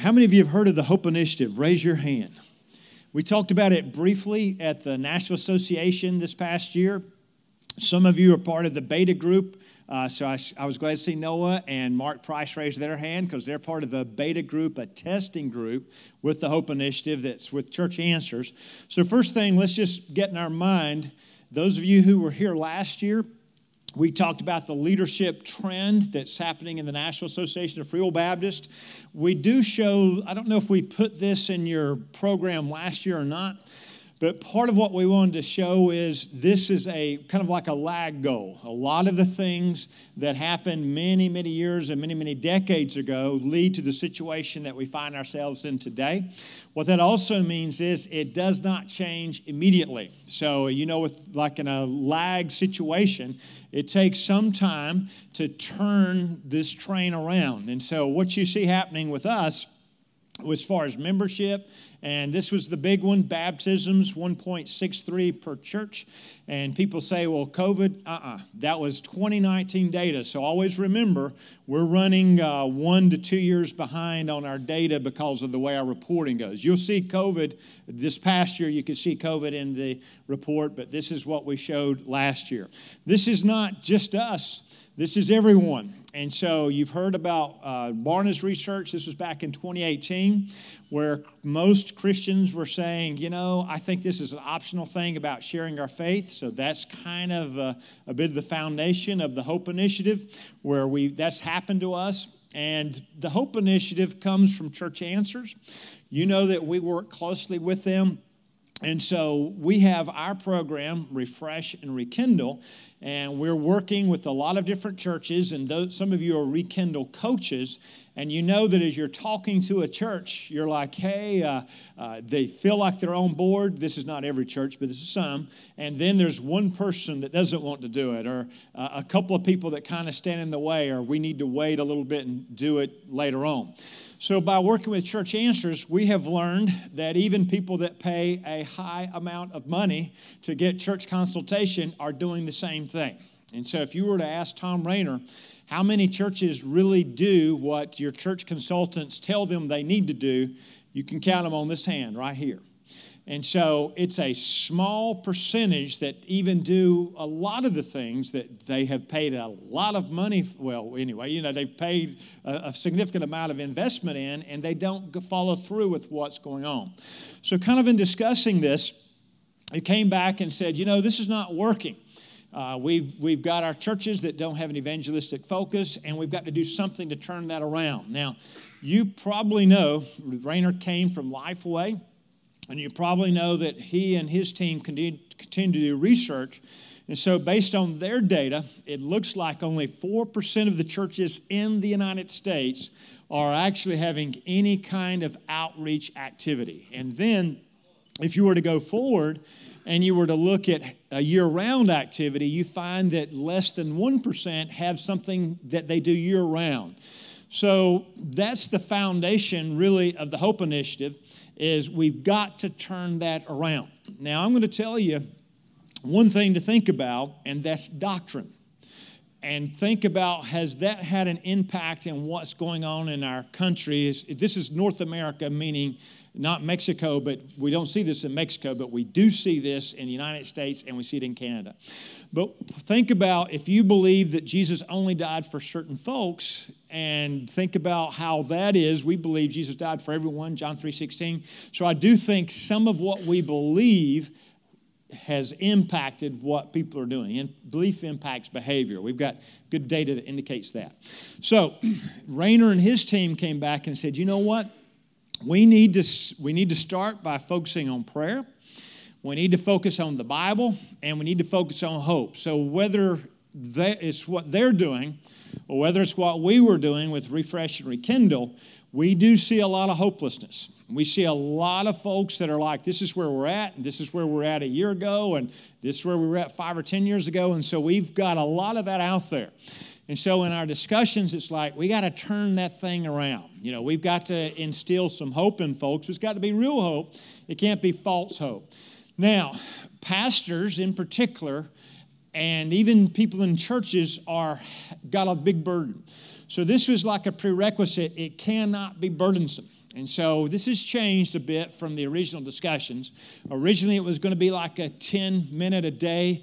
How many of you have heard of the Hope Initiative? Raise your hand. We talked about it briefly at the National Association this past year. Some of you are part of the beta group. So I was glad to see Noah and Mark Price raise their hand because they're part of the beta group, a testing group with the Hope Initiative that's with Church Answers. So first thing, let's just get in our mind, those of you who were here last year, we talked about the leadership trend that's happening in the National Association of Free Will Baptists. We do show, I don't know if we put this in your program last year or not, but part of what we wanted to show is this is a kind of like a lag goal. A lot of the things that happened many, many years and many, many decades ago lead to the situation that we find ourselves in today. What that also means is it does not change immediately. So, with like in a lag situation, it takes some time to turn this train around. And so what you see happening with us, as far as membership, and this was the big one, baptisms, 1.63 per church. And people say, well, COVID, that was 2019 data. So always remember, we're running 1 to 2 years behind on our data because of the way our reporting goes. You'll see COVID, this past year, you could see COVID in the report, but this is what we showed last year. This is not just us. This is everyone. And so you've heard about Barna's research. This was back in 2018, where most Christians were saying, I think this is an optional thing about sharing our faith. So that's kind of a bit of the foundation of the Hope Initiative, where that's happened to us. And the Hope Initiative comes from Church Answers. You know that we work closely with them. And so we have our program, Refresh and Rekindle, and we're working with a lot of different churches, and some of you are Rekindle coaches, and you know that as you're talking to a church, you're like, hey, they feel like they're on board. This is not every church, but this is some. And then there's one person that doesn't want to do it, or a couple of people that kind of stand in the way, or we need to wait a little bit and do it later on. So by working with Church Answers, we have learned that even people that pay a high amount of money to get church consultation are doing the same thing. And so if you were to ask Tom Rainer, how many churches really do what your church consultants tell them they need to do, you can count them on this hand right here. And so it's a small percentage that even do a lot of the things that they have paid a lot of money. Well, anyway, they've paid a significant amount of investment in, and they don't follow through with what's going on. So kind of in discussing this, it came back and said, this is not working. We've got our churches that don't have an evangelistic focus, and we've got to do something to turn that around. Now, you probably know Rainer came from Lifeway. And you probably know that he and his team continue to do research. And so based on their data, it looks like only 4% of the churches in the United States are actually having any kind of outreach activity. And then if you were to go forward and you were to look at a year-round activity, you find that less than 1% have something that they do year-round. So that's the foundation, really, of the Hope Initiative, is we've got to turn that around. Now, I'm going to tell you one thing to think about, and that's doctrine. And think about, has that had an impact in what's going on in our country? This is North America, meaning not Mexico, but we don't see this in Mexico, but we do see this in the United States, and we see it in Canada. But think about if you believe that Jesus only died for certain folks, and think about how that is. We believe Jesus died for everyone, John 3:16. So I do think some of what we believe has impacted what people are doing. And belief impacts behavior. We've got good data that indicates that. So Rainer and his team came back and said, you know what? We need to start by focusing on prayer. We need to focus on the Bible, and we need to focus on hope. So whether it's what they're doing or whether it's what we were doing with Refresh and Rekindle, we do see a lot of hopelessness. We see a lot of folks that are like, this is where we're at, and this is where we're at a year ago, and this is where we were at 5 or 10 years ago, and so we've got a lot of that out there. And so in our discussions, it's like, we got to turn that thing around. We've got to instill some hope in folks. It's got to be real hope. It can't be false hope. Now, pastors in particular, and even people in churches got a big burden. So this was like a prerequisite. It cannot be burdensome. And so this has changed a bit from the original discussions. Originally, it was going to be like a 10-minute-a-day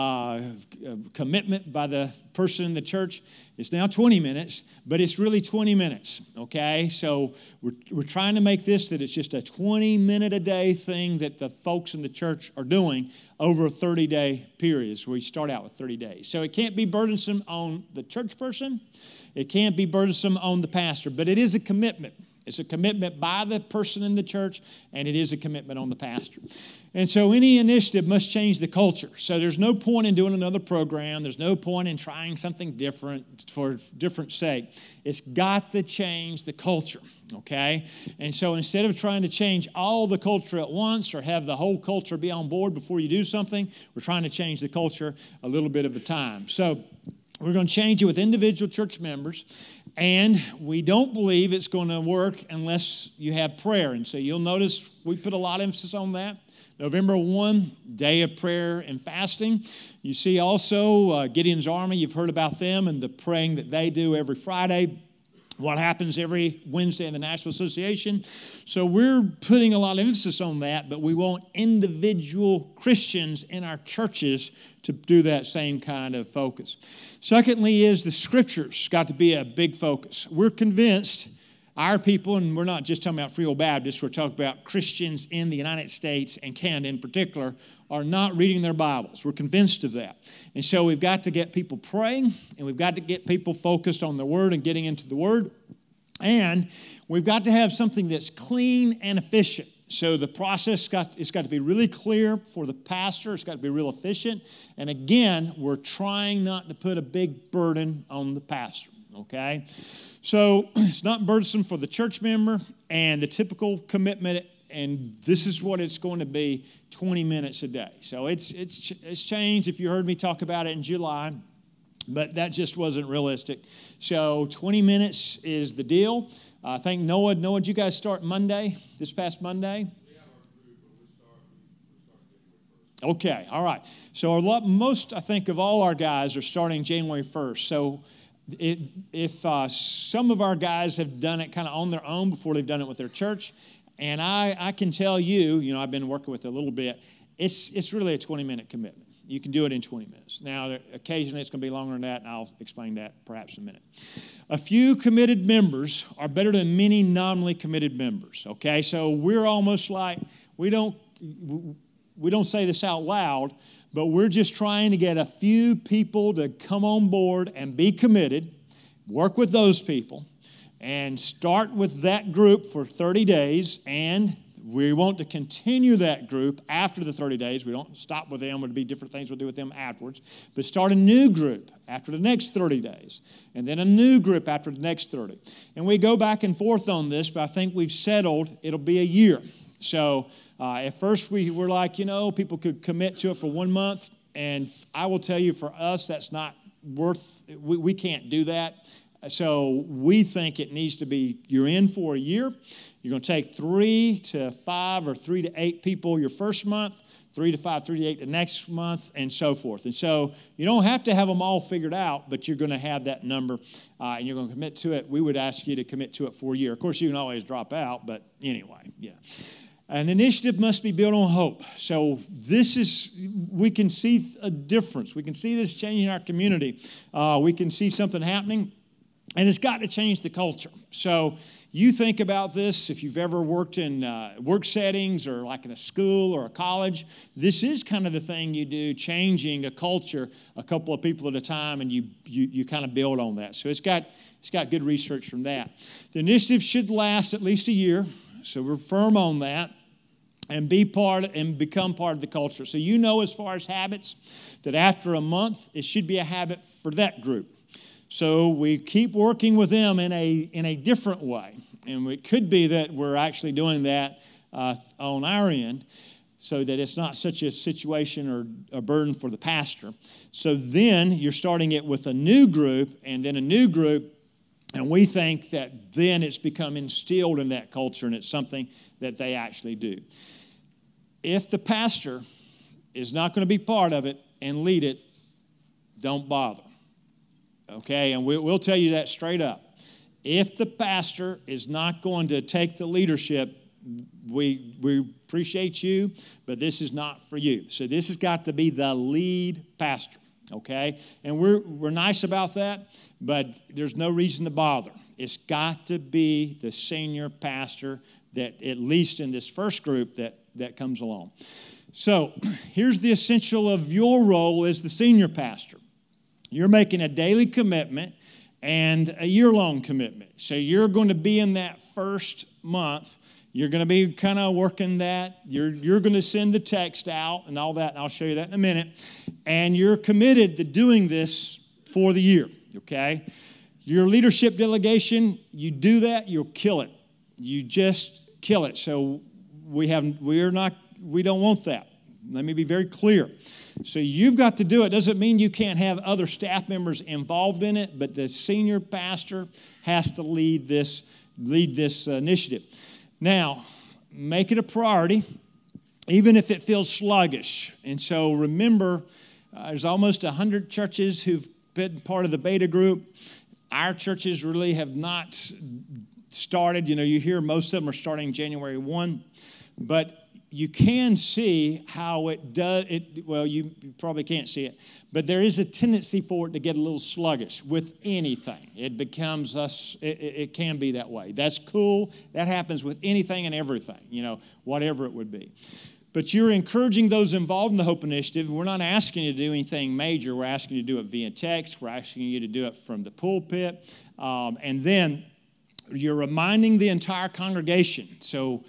commitment by the person in the church. It's now 20 minutes, but it's really 20 minutes, okay? So we're trying to make this that it's just a 20-minute-a-day thing that the folks in the church are doing over a 30-day period. So we start out with 30 days. So it can't be burdensome on the church person. It can't be burdensome on the pastor, but it is a commitment. It's a commitment by the person in the church, and it is a commitment on the pastor. And so any initiative must change the culture. So there's no point in doing another program. There's no point in trying something different for different sake. It's got to change the culture, okay? And so instead of trying to change all the culture at once or have the whole culture be on board before you do something, we're trying to change the culture a little bit at a time. So we're going to change it with individual church members, and we don't believe it's going to work unless you have prayer. And so you'll notice we put a lot of emphasis on that. November 1, day of prayer and fasting. You see also Gideon's Army. You've heard about them and the praying that they do every Friday. What happens every Wednesday in the National Association. So we're putting a lot of emphasis on that, but we want individual Christians in our churches to do that same kind of focus. Secondly is the Scriptures got to be a big focus. We're convinced our people, and we're not just talking about Free Will Baptists, we're talking about Christians in the United States and Canada in particular, are not reading their Bibles. We're convinced of that. And so we've got to get people praying, and we've got to get people focused on the Word and getting into the Word. And we've got to have something that's clean and efficient. So the process it's got to be really clear for the pastor. It's got to be real efficient. And again, we're trying not to put a big burden on the pastor, okay? So it's not burdensome for the church member, and the typical commitment, and this is what it's going to be, 20 minutes a day. So it's changed if you heard me talk about it in July, but that just wasn't realistic. So 20 minutes is the deal. I think Noah, did you guys start Monday, this past Monday? Okay, all right. So most, I think, of all our guys are starting January 1st. So if some of our guys have done it kind of on their own before they've done it with their church, and I can tell you, I've been working with it a little bit, it's really a 20-minute commitment. You can do it in 20 minutes. Now, occasionally it's going to be longer than that, and I'll explain that perhaps in a minute. A few committed members are better than many nominally committed members, okay? So we're almost like, we don't say this out loud, but we're just trying to get a few people to come on board and be committed, work with those people, and start with that group for 30 days, and we want to continue that group after the 30 days. We don't stop with them. There'll be different things we'll do with them afterwards. But start a new group after the next 30 days, and then a new group after the next 30. And we go back and forth on this, but I think we've settled it'll be a year. So at first we were like, people could commit to it for 1 month, and I will tell you, for us, that's not we can't do that. So we think it needs to be, you're in for a year. You're going to take 3 to 5 or 3 to 8 people your first month, 3 to 5, 3 to 8 the next month, and so forth. And so you don't have to have them all figured out, but you're going to have that number, and you're going to commit to it. We would ask you to commit to it for a year. Of course, you can always drop out, but anyway, yeah. An initiative must be built on hope. So we can see a difference. We can see this changing our community. We can see something happening. And it's got to change the culture. So you think about this, if you've ever worked in work settings or like in a school or a college, this is kind of the thing you do, changing a culture a couple of people at a time, and you kind of build on that. So it's got good research from that. The initiative should last at least a year, so we're firm on that, and become part of the culture. So as far as habits, that after a month, it should be a habit for that group. So we keep working with them in a different way. And it could be that we're actually doing that on our end so that it's not such a situation or a burden for the pastor. So then you're starting it with a new group and then a new group, and we think that then it's become instilled in that culture and it's something that they actually do. If the pastor is not going to be part of it and lead it, don't bother. Okay, and we'll tell you that straight up. If the pastor is not going to take the leadership, we appreciate you, but this is not for you. So this has got to be the lead pastor, okay? And we're nice about that, but there's no reason to bother. It's got to be the senior pastor that, at least in this first group, that comes along. So here's the essential of your role as the senior pastor. You're making a daily commitment and a year-long commitment. So you're going to be in that first month. You're going to be kind of working that. You're going to send the text out and all that, and I'll show you that in a minute. And you're committed to doing this for the year, okay? Your leadership delegation, you do that, you'll kill it. You just kill it. So we don't want that. Let me be very clear. So you've got to do it. Doesn't mean you can't have other staff members involved in it, but the senior pastor has to lead this initiative. Now, make it a priority, even if it feels sluggish. And so remember, there's almost 100 churches who've been part of the beta group. Our churches really have not started. You hear most of them are starting January 1. But you can see how it does. Well, you probably can't see it, but there is a tendency for it to get a little sluggish with anything. It becomes us. It can be that way. That's cool. That happens with anything and everything. Whatever it would be. But you're encouraging those involved in the Hope Initiative. We're not asking you to do anything major. We're asking you to do it via text. We're asking you to do it from the pulpit, and then you're reminding the entire congregation. So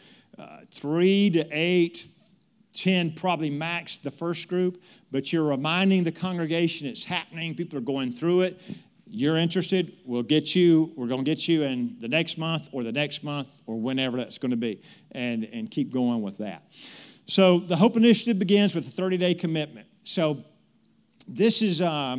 3 to 8, 10 probably max the first group, but you're reminding the congregation it's happening. People are going through it. You're interested, we're going to get you in the next month or whenever that's going to be, and keep going with that. So the Hope Initiative begins with a 30-day commitment. So this is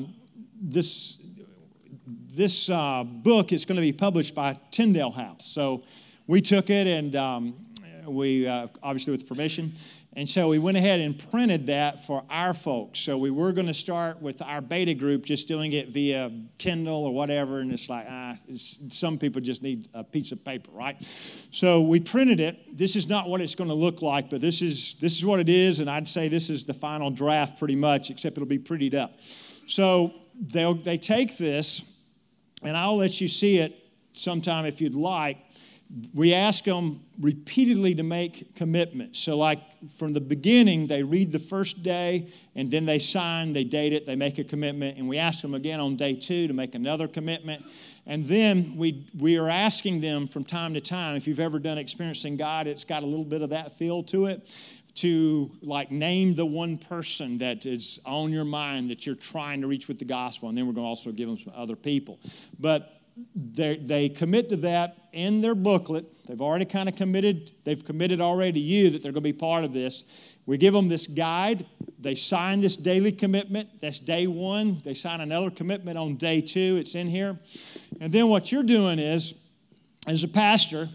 this book is going to be published by Tyndale House. So we took it and we obviously with permission. And so we went ahead and printed that for our folks. So we were going to start with our beta group, just doing it via Kindle or whatever. And it's like, some people just need a piece of paper, right? So we printed it. This is not what it's going to look like, but this is what it is. And I'd say this is the final draft pretty much, except it'll be prettied up. So they take this, and I'll let you see it sometime if you'd like. We ask them repeatedly to make commitments. So like from the beginning, they read the first day, and then they sign, they date it, they make a commitment, and we ask them again on day 2 to make another commitment. And then we are asking them from time to time, if you've ever done Experiencing God, it's got a little bit of that feel to it, to like name the one person that is on your mind that you're trying to reach with the gospel, and then we're going to also give them some other people. But they commit to that in their booklet. They've already kind of committed. They've committed already to you that they're going to be part of this. We give them this guide. They sign this daily commitment. That's day 1. They sign another commitment on day 2. It's in here. And then what you're doing is, as a pastor,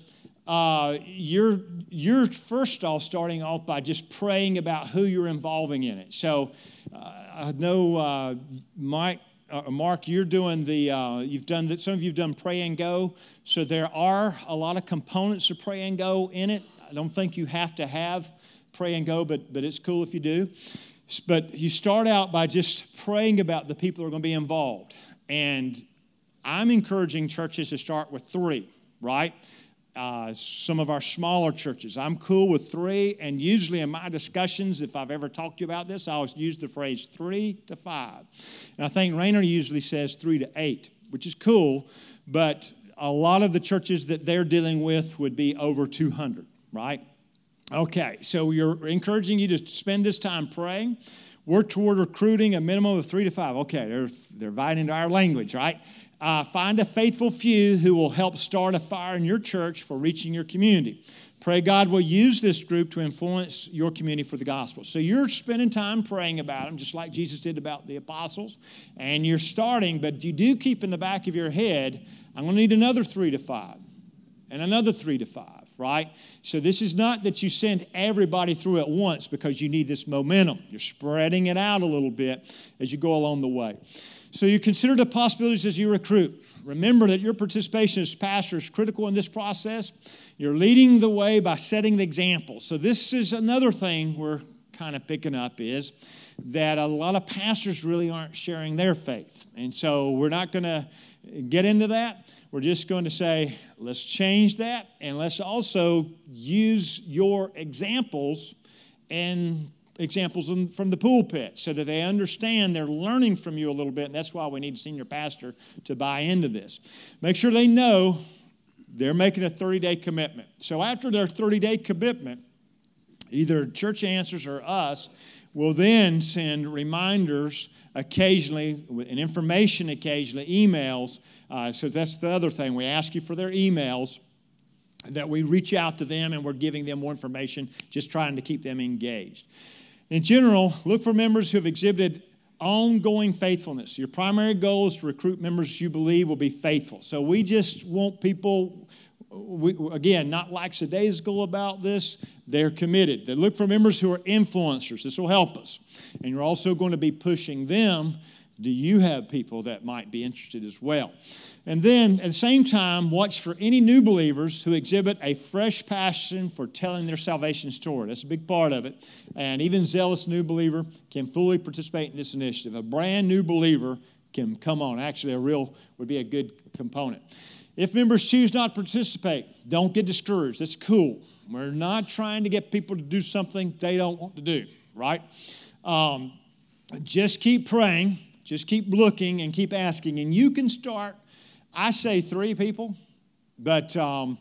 you're first off starting off by just praying about who you're involving in it. So I know Mark, you're doing some of you've done Pray and Go. So there are a lot of components of Pray and Go in it. I don't think you have to have Pray and Go, but it's cool if you do. But you start out by just praying about the people who are going to be involved. And I'm encouraging churches to start with 3, right? Some of our smaller churches. I'm cool with 3, and usually in my discussions, if I've ever talked to you about this, I always use the phrase 3 to 5. And I think Rainer usually says 3 to 8, which is cool, but a lot of the churches that they're dealing with would be over 200, right? Okay, so we're encouraging you to spend this time praying. Work toward recruiting a minimum of 3 to 5. Okay, they're inviting into our language, right? Find a faithful few who will help start a fire in your church for reaching your community. Pray God will use this group to influence your community for the gospel. So you're spending time praying about them, just like Jesus did about the apostles. And you're starting, but you do keep in the back of your head, I'm going to need another 3 to 5 and another 3 to 5, right? So this is not that you send everybody through at once because you need this momentum. You're spreading it out a little bit as you go along the way. So you consider the possibilities as you recruit. Remember that your participation as pastor is critical in this process. You're leading the way by setting the example. So this is another thing we're kind of picking up is that a lot of pastors really aren't sharing their faith. And so we're not going to get into that. We're just going to say, let's change that, and let's also use your examples and examples from the pulpit so that they understand they're learning from you a little bit, and that's why we need a senior pastor to buy into this. Make sure they know they're making a 30-day commitment. So after their 30-day commitment, either Church Answers or us will then send reminders occasionally and information occasionally, emails. So that's the other thing. We ask you for their emails, that we reach out to them and we're giving them more information, just trying to keep them engaged. In general, look for members who have exhibited ongoing faithfulness. Your primary goal is to recruit members you believe will be faithful. So we just want people, again, not lackadaisical about this. They're committed. They look for members who are influencers. This will help us. And you're also going to be pushing them. Do you have people that might be interested as well? And then, at the same time, watch for any new believers who exhibit a fresh passion for telling their salvation story. That's a big part of it. And even zealous new believer can fully participate in this initiative. A brand new believer can come on. Actually, would be a good component. If members choose not to participate, don't get discouraged. That's cool. We're not trying to get people to do something they don't want to do, right? Just keep praying. Just keep looking and keep asking. And you can start, I say 3 people, but,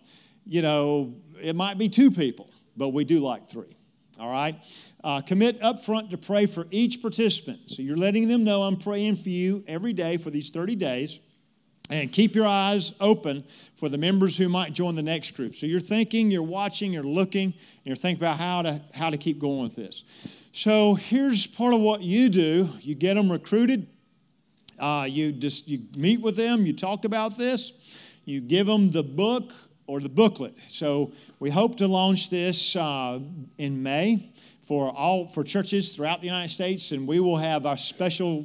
it might be 2 people, but we do like 3, all right? Commit up front to pray for each participant. So you're letting them know I'm praying for you every day for these 30 days. And keep your eyes open for the members who might join the next group. So you're thinking, you're watching, you're looking, and you're thinking about how to keep going with this. So here's part of what you do. You get them recruited. You meet with them. You talk about this. You give them the book or the booklet. So we hope to launch this in May for churches throughout the United States, and we will have our special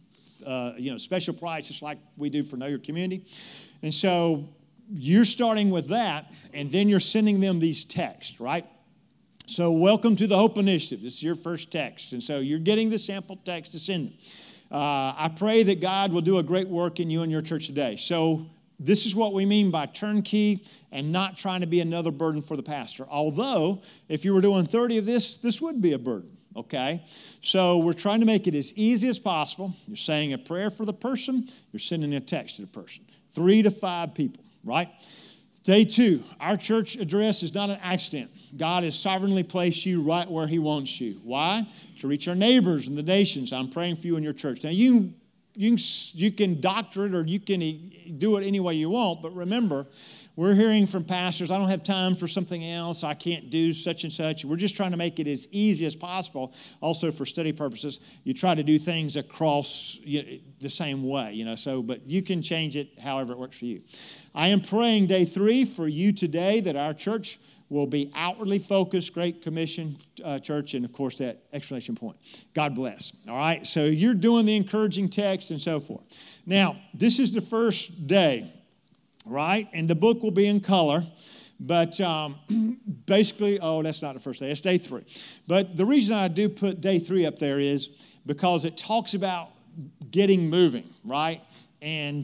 price, just like we do for Know Your Community. And so you're starting with that, and then you're sending them these texts, right? So welcome to the Hope Initiative. This is your first text. And so you're getting the sample text to send them. I pray that God will do a great work in you and your church today. So this is what we mean by turnkey and not trying to be another burden for the pastor. Although, if you were doing 30 of this would be a burden. Okay, so we're trying to make it as easy as possible. You're saying a prayer for the person. You're sending a text to the person. 3 to 5 people, right? Day 2, our church address is not an accident. God has sovereignly placed you right where He wants you. Why? To reach our neighbors and the nations. I'm praying for you in your church. Now, you can doctor it or you can do it any way you want, but remember, we're hearing from pastors, I don't have time for something else, I can't do such and such. We're just trying to make it as easy as possible. Also, for study purposes, you try to do things across the same way, but you can change it however it works for you. I am praying day 3 for you today that our church will be outwardly focused, Great Commission church, and of course that exclamation point. God bless. All right, so you're doing the encouraging text and so forth. Now, this is the first day. Right? And the book will be in color. But basically, that's not the first day. It's day 3. But the reason I do put day 3 up there is because it talks about getting moving, right? And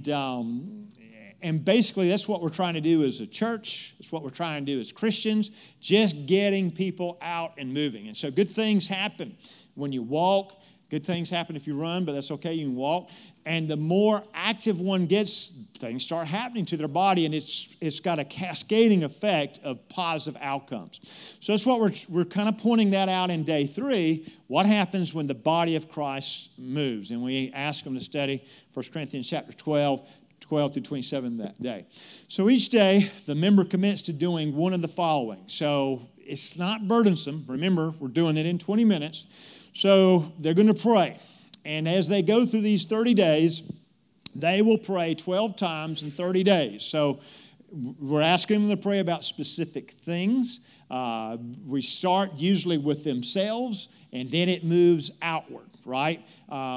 basically, that's what we're trying to do as a church. It's what we're trying to do as Christians, just getting people out and moving. And so good things happen when you walk. Good things happen if you run, but that's okay. You can walk. And the more active one gets, things start happening to their body, and it's got a cascading effect of positive outcomes. So that's what we're kind of pointing that out in day 3. What happens when the body of Christ moves? And we ask them to study 1 Corinthians chapter 12 through 27 that day. So each day, the member commits to doing one of the following. So it's not burdensome. Remember, we're doing it in 20 minutes. So they're going to pray. And as they go through these 30 days, they will pray 12 times in 30 days. So we're asking them to pray about specific things. We start usually with themselves, and then it moves outward, right?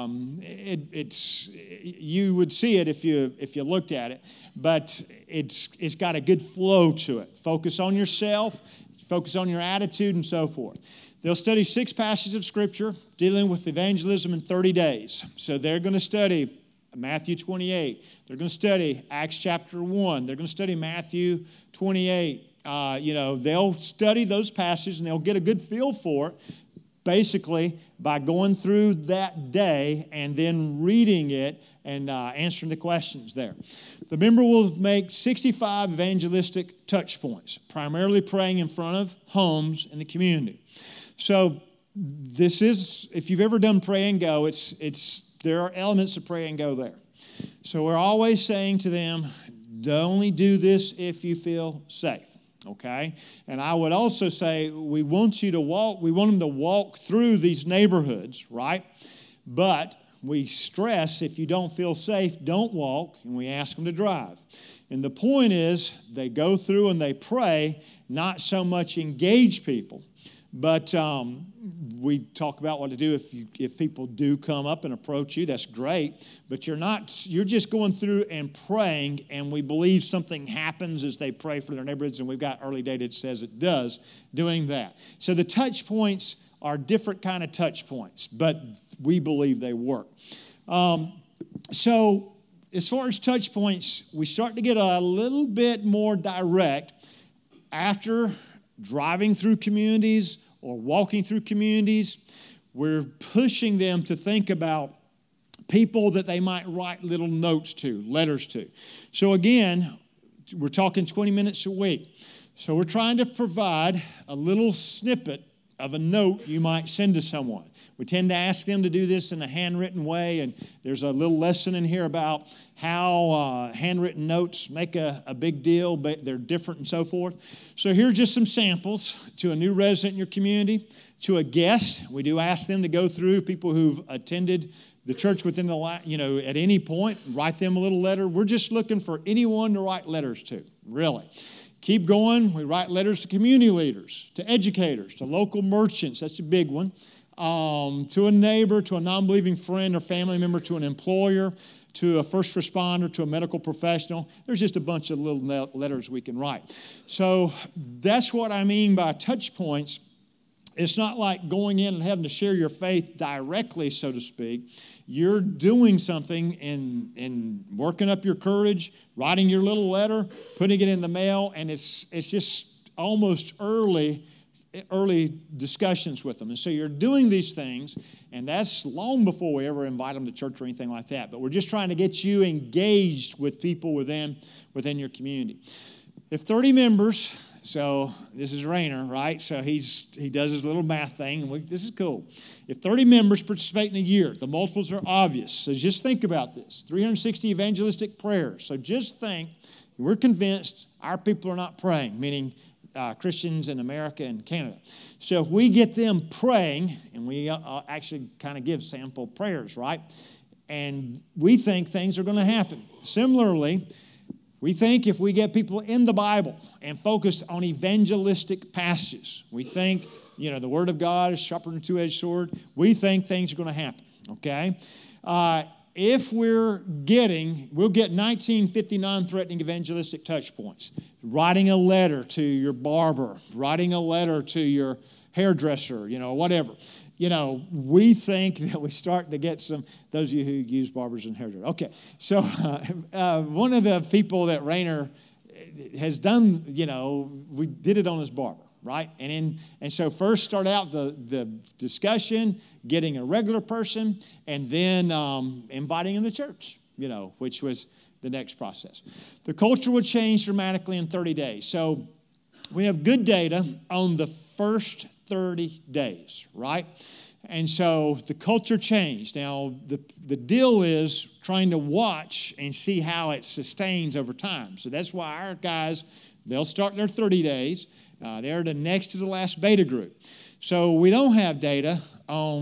You would see it if you looked at it, but it's got a good flow to it. Focus on yourself, focus on your attitude, and so forth. They'll study 6 passages of Scripture dealing with evangelism in 30 days. So they're going to study Matthew 28. They're going to study Acts chapter 1. They're going to study Matthew 28. They'll study those passages and they'll get a good feel for it, basically by going through that day and then reading it and answering the questions there. The member will make 65 evangelistic touch points, primarily praying in front of homes in the community. So this is, if you've ever done Pray and Go, there are elements of Pray and Go there. So we're always saying to them, only do this if you feel safe. Okay? And I would also say we want them to walk through these neighborhoods, right? But we stress if you don't feel safe, don't walk, and we ask them to drive. And the point is they go through and they pray, not so much engage people. But we talk about what to do if people do come up and approach you. That's great. But you're just going through and praying, and we believe something happens as they pray for their neighborhoods, and we've got early data that says it does doing that. So the touch points are different kind of touch points, but we believe they work. So as far as touch points, we start to get a little bit more direct after driving through communities or walking through communities. We're pushing them to think about people that they might write little notes to, letters to. So again, we're talking 20 minutes a week. So we're trying to provide a little snippet of a note you might send to someone. We tend to ask them to do this in a handwritten way, and there's a little lesson in here about how handwritten notes make a big deal, but they're different and so forth. So here are just some samples to a new resident in your community, to a guest. We do ask them to go through people who've attended the church within at any point, write them a little letter. We're just looking for anyone to write letters to, really. Keep going. We write letters to community leaders, to educators, to local merchants. That's a big one. To a neighbor, to a non-believing friend or family member, to an employer, to a first responder, to a medical professional. There's just a bunch of little letters we can write. So that's what I mean by touch points. It's not like going in and having to share your faith directly, so to speak. You're doing something and working up your courage, writing your little letter, putting it in the mail, and it's just almost early discussions with them. And so you're doing these things, and that's long before we ever invite them to church or anything like that. But we're just trying to get you engaged with people within your community. If 30 members, so this is Rayner, right? So he does his little math thing, and this is cool. If 30 members participate in a year, the multiples are obvious. So just think about this. 360 evangelistic prayers. So just think, we're convinced our people are not praying, meaning Christians in America and Canada. So if we get them praying, and we actually kind of give sample prayers, right? And we think things are going to happen. Similarly, we think if we get people in the Bible and focused on evangelistic passages, we think, the Word of God is sharper than a two-edged sword. We think things are going to happen, okay? If we'll get 1950 non-threatening evangelistic touch points. Writing a letter to your barber, writing a letter to your hairdresser, whatever. We think that we start to get those of you who use barbers and hairdressers. Okay, so one of the people that Rayner has done, we did it on his barber, right? And so first start out the discussion, getting a regular person, and then inviting him to church, which was the next process. The culture would change dramatically in 30 days. So we have good data on the first 30 days, right? And so the culture changed. Now, the deal is trying to watch and see how it sustains over time. So that's why our guys, they'll start their 30 days. They're the next to the last beta group. So we don't have data on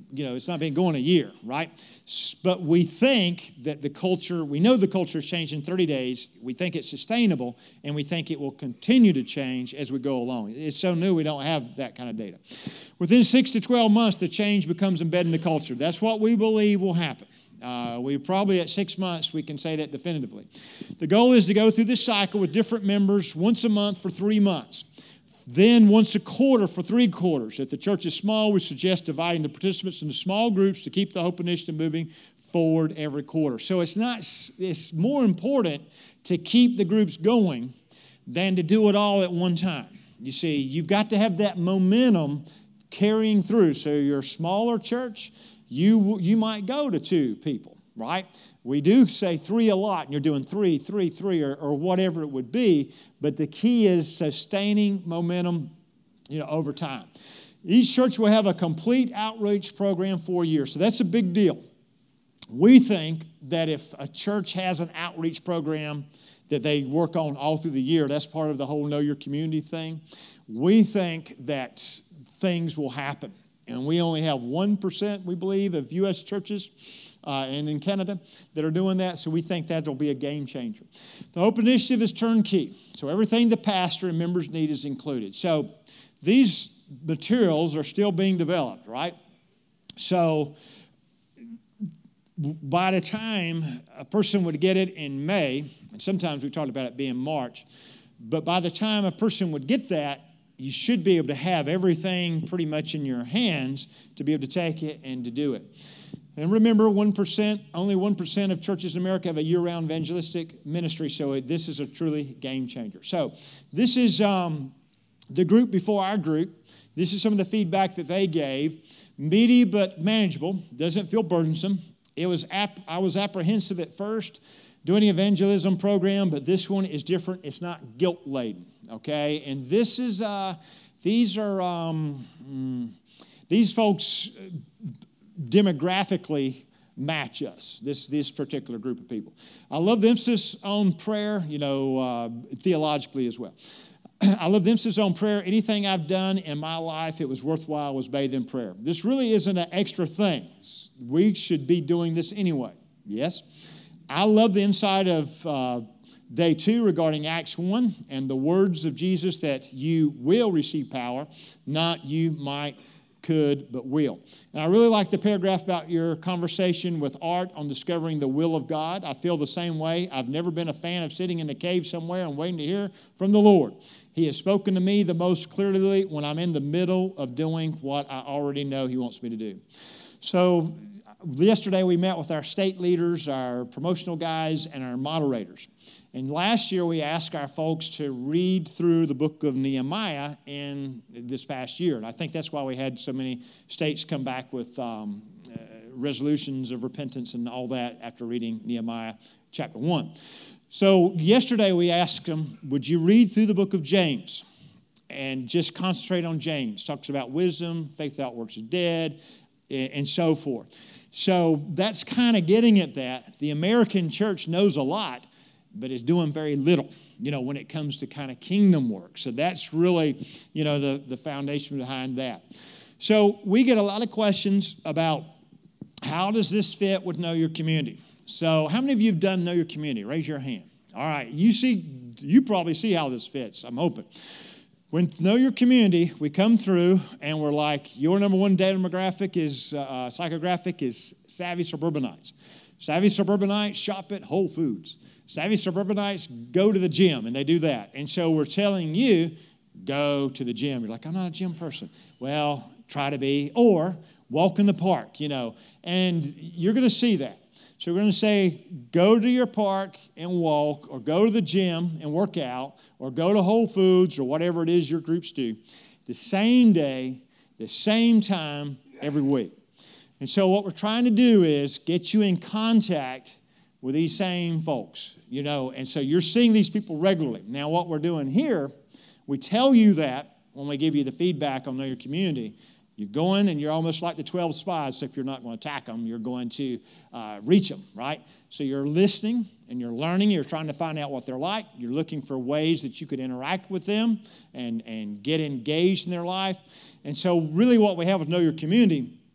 it's not been going a year, right? But we think that we know the culture has changed in 30 days. We think it's sustainable, and we think it will continue to change as we go along. It's so new, we don't have that kind of data. Within 6 to 12 months, the change becomes embedded in the culture. That's what we believe will happen. We probably at 6 months, we can say that definitively. The goal is to go through this cycle with different members once a month for 3 months. Then once a quarter for 3 quarters. If the church is small, we suggest dividing the participants into small groups to keep the Hope Initiative moving forward every quarter. So it's more important to keep the groups going than to do it all at one time. You see, you've got to have that momentum carrying through. So your smaller church, you might go to 2 people, right? We do say 3 a lot, and you're doing 3, 3, 3, or whatever it would be, but the key is sustaining momentum, over time. Each church will have a complete outreach program for a year, so that's a big deal. We think that if a church has an outreach program that they work on all through the year, that's part of the whole Know Your Community thing, we think that things will happen. And we only have 1%, we believe, of U.S. churches and in Canada that are doing that, so we think that will be a game changer. The Hope Initiative is turnkey, so everything the pastor and members need is included. So these materials are still being developed, right? So by the time a person would get it in May, and sometimes we talked about it being March, but by the time a person would get that, you should be able to have everything pretty much in your hands to be able to take it and to do it. And remember, only 1% of churches in America have a year-round evangelistic ministry, so this is a truly game changer. So this is the group before our group. This is some of the feedback that they gave. Meaty but manageable, doesn't feel burdensome. I was apprehensive at first doing an evangelism program, but this one is different. It's not guilt-laden, okay? And these folks demographically match us, this particular group of people. I love the emphasis on prayer, theologically as well. I love the emphasis on prayer. Anything I've done in my life, it was worthwhile, was bathed in prayer. This really isn't an extra thing. We should be doing this anyway. Yes? I love the insight of day 2 regarding Acts 1 and the words of Jesus that you will receive power, not you might, could, but will. And I really like the paragraph about your conversation with Art on discovering the will of God. I feel the same way. I've never been a fan of sitting in a cave somewhere and waiting to hear from the Lord. He has spoken to me the most clearly when I'm in the middle of doing what I already know He wants me to do. So yesterday we met with our state leaders, our promotional guys, and our moderators. And last year we asked our folks to read through the book of Nehemiah in this past year. And I think that's why we had so many states come back with resolutions of repentance and all that after reading Nehemiah chapter 1. So yesterday we asked them, would you read through the book of James and just concentrate on James? Talks about wisdom, faith without works is dead, and so forth. So that's kind of getting at that. The American church knows a lot, but is doing very little, when it comes to kind of kingdom work. So that's really, the foundation behind that. So we get a lot of questions about how does this fit with Know Your Community? So how many of you have done Know Your Community? Raise your hand. All right, you probably see how this fits, I'm hoping. When Know Your Community, we come through and we're like, your number one demographic is, psychographic is savvy suburbanites. Savvy suburbanites shop at Whole Foods. Savvy suburbanites go to the gym, and they do that. And so we're telling you, go to the gym. You're like, I'm not a gym person. Well, try to be. Or walk in the park, and you're going to see that. So we're going to say, go to your park and walk, or go to the gym and work out, or go to Whole Foods, or whatever it is your groups do, the same day, the same time, every week. And so what we're trying to do is get you in contact with these same folks, and so you're seeing these people regularly. Now, what we're doing here, we tell you that when we give you the feedback on Know Your Community. You're going and you're almost like the 12 spies, except you're not going to attack them. You're going to reach them, right? So you're listening and you're learning. You're trying to find out what they're like. You're looking for ways that you could interact with them and get engaged in their life. And so really what we have with Know Your Community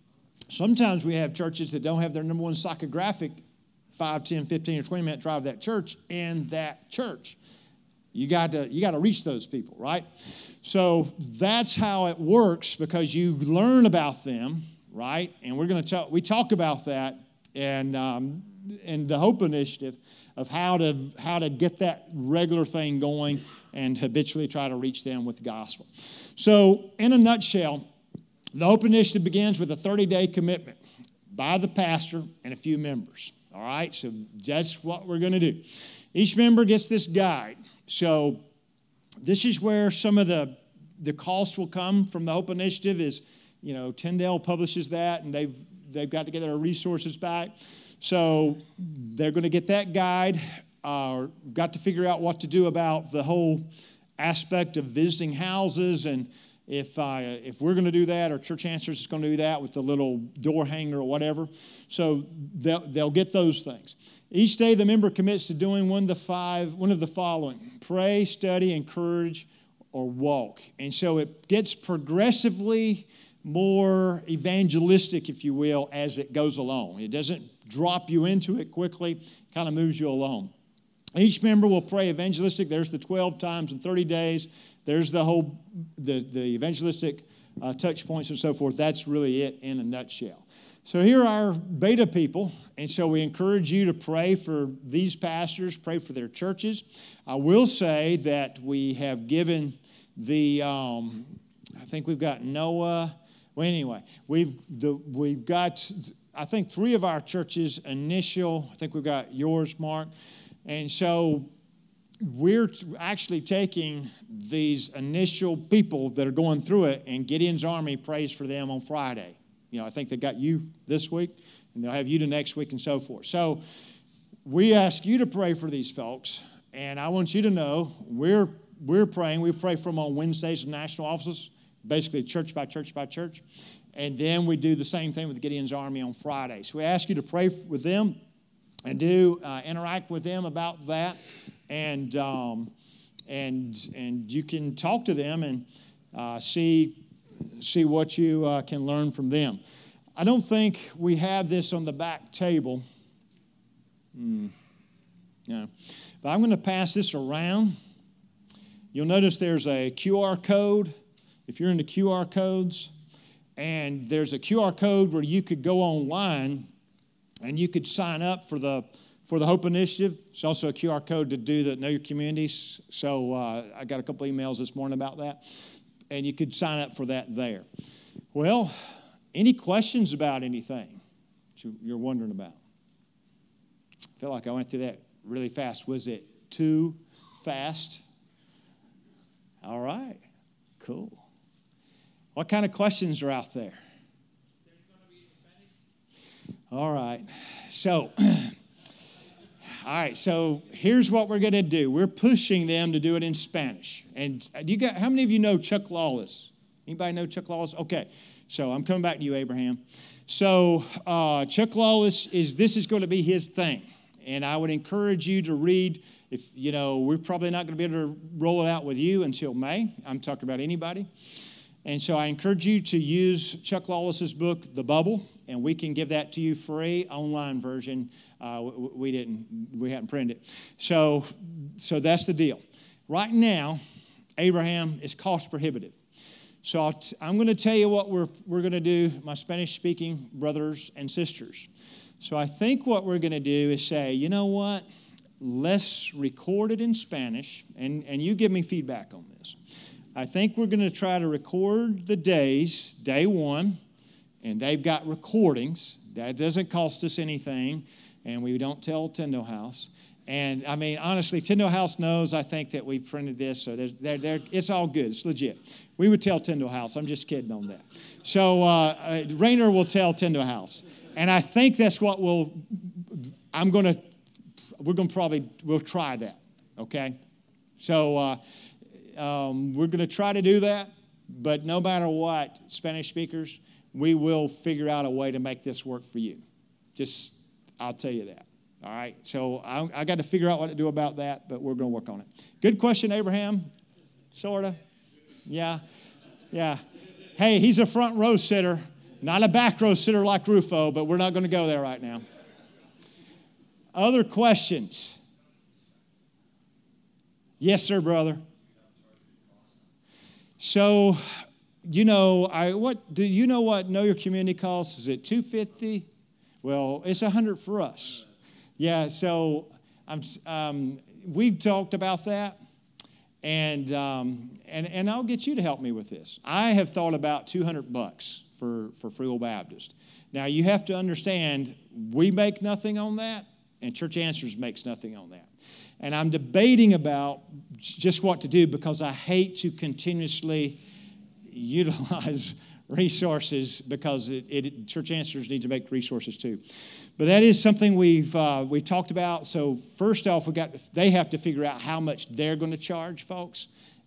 Sometimes we have churches that don't have their number one psychographic 5, 10, 15, or 20-minute drive to that church in that church. You got to reach those people, right? So that's how it works, because you learn about them, right? And we talk about that and the Hope Initiative of how to get that regular thing going and habitually try to reach them with the gospel. So in a nutshell, the Hope Initiative begins with a 30-day commitment by the pastor and a few members. All right, so that's what we're going to do. Each member gets this guide. So this is where some of the costs will come from the Hope Initiative is, Tyndale publishes that, and they've got to get their resources back. So they're going to get that guide. Got to figure out what to do about the whole aspect of visiting houses, and if we're going to do that, or Church Answers is going to do that with the little door hanger or whatever. So they'll get those things. Each day the member commits to doing one of the following: pray, study, encourage, or walk. And so it gets progressively more evangelistic, if you will, as it goes along. It doesn't drop you into it quickly, kind of moves you along. Each member will pray evangelistic. There's the 12 times in 30 days. There's the evangelistic touch points and so forth. That's really it in a nutshell. So here are our beta people, and so we encourage you to pray for these pastors, pray for their churches. I will say that we have given I think we've got Noah. Well, anyway, we've got, I think, 3 of our churches initial. I think we've got yours, Mark. And so we're actually taking these initial people that are going through it, and Gideon's Army prays for them on Friday. I think they got you this week, and they'll have you the next week, and so forth. So we ask you to pray for these folks, and I want you to know we're praying. We pray for them on Wednesdays in national offices, basically church by church by church. And then we do the same thing with Gideon's Army on Friday. So we ask you to pray with them and do interact with them about that. And you can talk to them and see what you can learn from them. I don't think we have this on the back table. No. But I'm going to pass this around. You'll notice there's a QR code if you're into QR codes. And there's a QR code where you could go online and you could sign up for the Hope Initiative. It's also a QR code to do the Know Your Communities. So I got a couple emails this morning about that. And you could sign up for that there. Well, any questions about anything that you're wondering about? I feel like I went through that really fast. Was it too fast? All right, cool. What kind of questions are out there? All right, so here's what we're going to do. We're pushing them to do it in Spanish. And how many of you know Chuck Lawless? Anybody know Chuck Lawless? Okay, so I'm coming back to you, Abraham. So Chuck Lawless this is going to be his thing. And I would encourage you to read. We're probably not going to be able to roll it out with you until May. I'm talking about anybody. And so I encourage you to use Chuck Lawless's book, The Bubble, and we can give that to you free, online version. We hadn't printed it. So that's the deal. Right now, Abraham, is cost prohibitive. So I'm going to tell you what we're going to do, my Spanish-speaking brothers and sisters. So I think what we're going to do is say, you know what? Let's record it in Spanish, and you give me feedback on this. I think we're going to try to record the days, day 1, and they've got recordings. That doesn't cost us anything, and we don't tell Tyndale House. And, I mean, honestly, Tyndale House knows, I think, that we've printed this, so it's all good. It's legit. We would tell Tyndale House. I'm just kidding on that. So Rainer will tell Tyndale House. And I think that's what we'll try that, okay? So we're going to try to do that, but no matter what, Spanish speakers, we will figure out a way to make this work for you. I'll tell you that. All right, so I got to figure out what to do about that, but we're going to work on it. Good question, Abraham. Sort of. Yeah. Hey, he's a front row sitter. Not a back row sitter like Rufo, but we're not going to go there right now. Other questions? Yes, sir, brother. So, you know, do you know what Know Your Community costs? Is it $250? Well, it's $100 for us. Yeah, so we've talked about that, and I'll get you to help me with this. I have thought about $200 for Free Will Baptist. Now, you have to understand, we make nothing on that, and Church Answers makes nothing on that. And I'm debating about just what to do because I hate to continuously utilize resources because Church Answers need to make resources too. But that is something we've talked about. So first off, they have to figure out how much they're going to charge folks.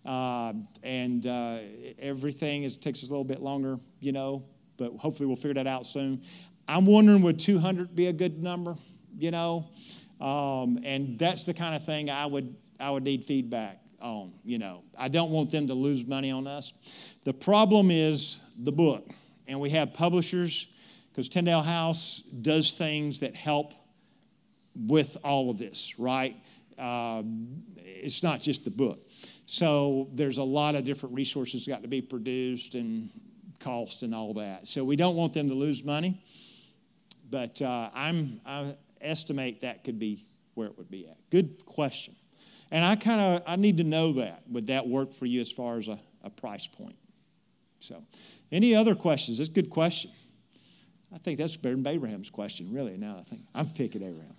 Everything takes us a little bit longer, you know, but hopefully we'll figure that out soon. I'm wondering, would 200 be a good number, you know? And that's the kind of thing I would need feedback on, you know. I don't want them to lose money on us. The problem is the book, and we have publishers, because Tyndale House does things that help with all of this, right? It's not just the book. So there's a lot of different resources got to be produced and cost and all that. So we don't want them to lose money, but I estimate that could be where it would be at. Good question. And I need to know that. Would that work for you as far as a price point? So, any other questions? That's a good question. I think that's better than Abraham's question, really, now I think. I'm picking Abraham.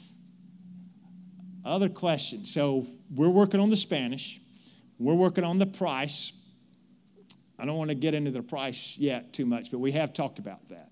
Other questions? So, we're working on the Spanish. We're working on the price. I don't want to get into the price yet too much, but we have talked about that.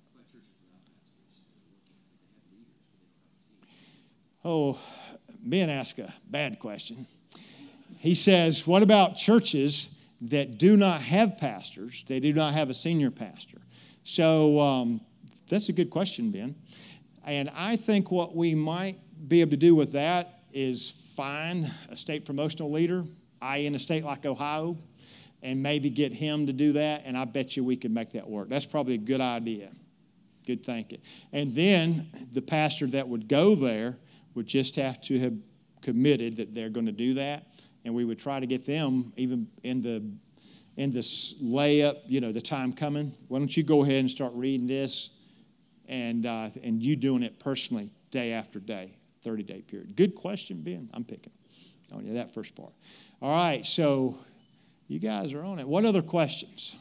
Oh, Ben asked a bad question. He says, what about churches that do not have pastors? They do not have a senior pastor. So that's a good question, Ben. And I think what we might be able to do with that is find a state promotional leader, i.e. in a state like Ohio, and maybe get him to do that, and I bet you we could make that work. That's probably a good idea. Good thinking. And then the pastor that would go there would just have to have committed that they're going to do that, and we would try to get them even in this layup, you know, the time coming. Why don't you go ahead and start reading this, and you doing it personally day after day, 30-day period. Good question, Ben. I'm picking on you that first part. All right, so you guys are on it. What other questions?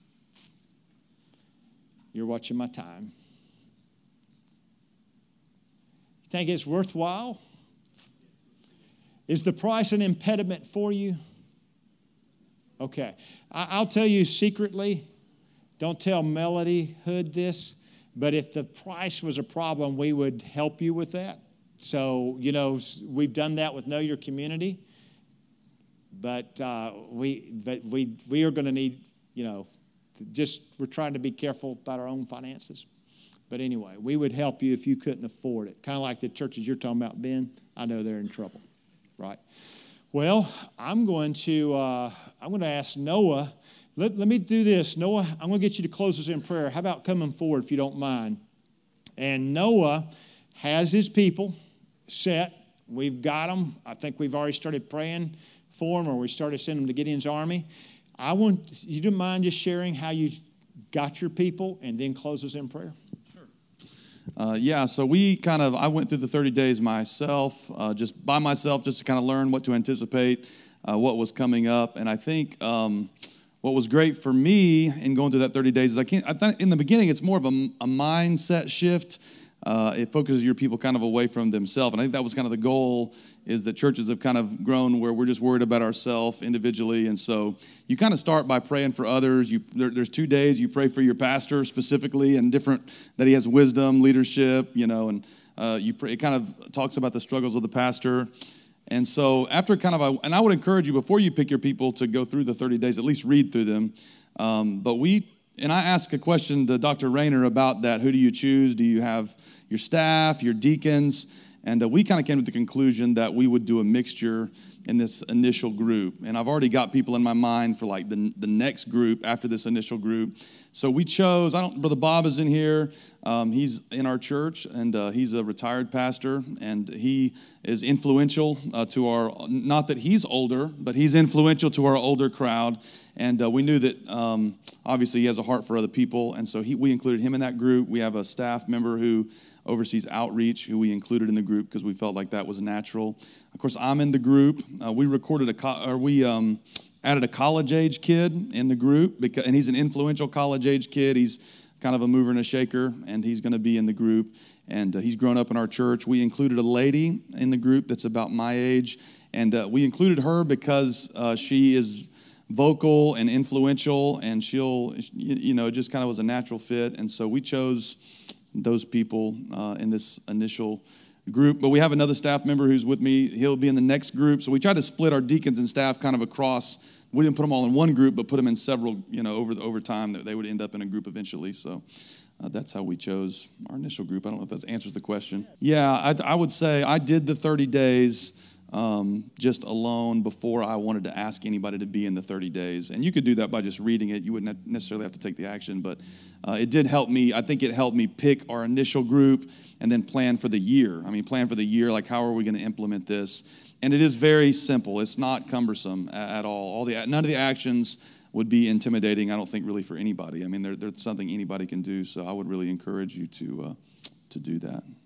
You're watching my time. You think it's worthwhile? Is the price an impediment for you? Okay. I'll tell you secretly, don't tell Melody Hood this, but if the price was a problem, we would help you with that. So, you know, we've done that with Know Your Community, but we are going to need, you know, we're trying to be careful about our own finances. But anyway, we would help you if you couldn't afford it. Kind of like the churches you're talking about, Ben. I know they're in trouble, right? Well, I'm going to ask Noah. Let me do this. Noah, I'm going to get you to close us in prayer. How about coming forward if you don't mind? And Noah has his people set. We've got them. I think we've already started praying for them, or we started sending them to Gideon's army. I want you to mind just sharing how you got your people and then close us in prayer. So I went through the 30 days myself, just by myself, just to kind of learn what to anticipate, what was coming up. And I think what was great for me in going through that 30 days is I thought in the beginning, it's more of a mindset shift. It focuses your people kind of away from themselves. And I think that was kind of the goal, is that churches have kind of grown where we're just worried about ourselves individually. And so you kind of start by praying for others. There's 2 days you pray for your pastor specifically, and that he has wisdom, leadership, you know, and it kind of talks about the struggles of the pastor. And so after and I would encourage you, before you pick your people, to go through the 30 days, at least read through them. And I asked a question to Dr. Rayner about that. Who do you choose? Do you have your staff, your deacons? And we kind of came to the conclusion that we would do a mixture in this initial group. And I've already got people in my mind for like the next group after this initial group. So we chose, Brother Bob is in here. He's in our church, and he's a retired pastor, and he is influential to our, not that he's older, but he's influential to our older crowd. And we knew that obviously he has a heart for other people, and so we included him in that group. We have a staff member who oversees outreach, who we included in the group because we felt like that was natural. Of course, I'm in the group. We added a college-age kid in the group, and he's an influential college-age kid. He's kind of a mover and a shaker, and he's going to be in the group. And he's grown up in our church. We included a lady in the group that's about my age, and we included her because she is vocal and influential, and she'll, just kind of was a natural fit. And so we chose those people in this initial group. But we have another staff member who's with me. He'll be in the next group. So we tried to split our deacons and staff kind of across. We didn't put them all in one group, but put them in several, over time, that they would end up in a group eventually. So that's how we chose our initial group. I don't know if that answers the question. Yeah, I would say I did the 30 days just alone before I wanted to ask anybody to be in the 30 days. And you could do that by just reading it. You wouldn't necessarily have to take the action, but it did help me. I think it helped me pick our initial group and then plan for the year. Plan for the year, like how are we going to implement this? And it is very simple. It's not cumbersome at all. None of the actions would be intimidating, I don't think, really for anybody. They're something anybody can do, so I would really encourage you to do that.